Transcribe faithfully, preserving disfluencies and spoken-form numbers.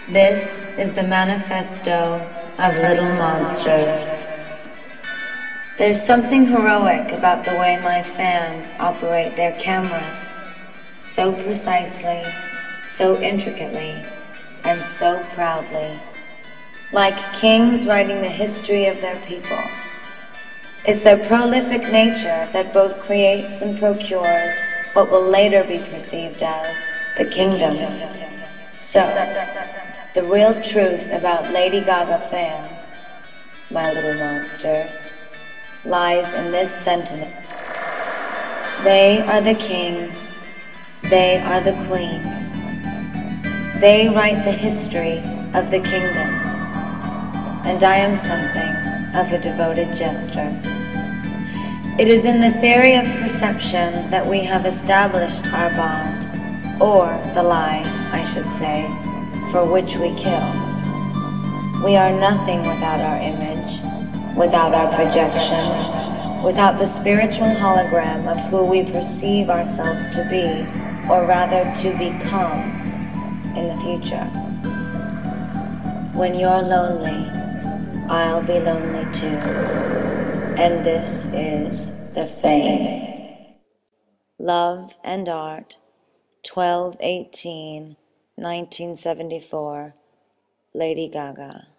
This is the manifesto of Little Monsters. There's something heroic about the way my fans operate their cameras, so precisely, so intricately, and so proudly, like kings writing the history of their people. It's their prolific nature that both creates and procures what will later be perceived as the kingdom. So, the real truth about Lady Gaga fans, my little monsters, lies in this sentiment. They are the kings, they are the queens. They write the history of the kingdom, and I am something of a devoted jester. It is in the theory of perception that we have established our bond, or the lie, I should say, for which we kill. We are nothing without our image, without our projection, without the spiritual hologram of who we perceive ourselves to be, or rather to become in the future. When you're lonely, I'll be lonely too. And this is the Fame. Love and Art, twelve eighteen nineteen seventy-four, Lady Gaga.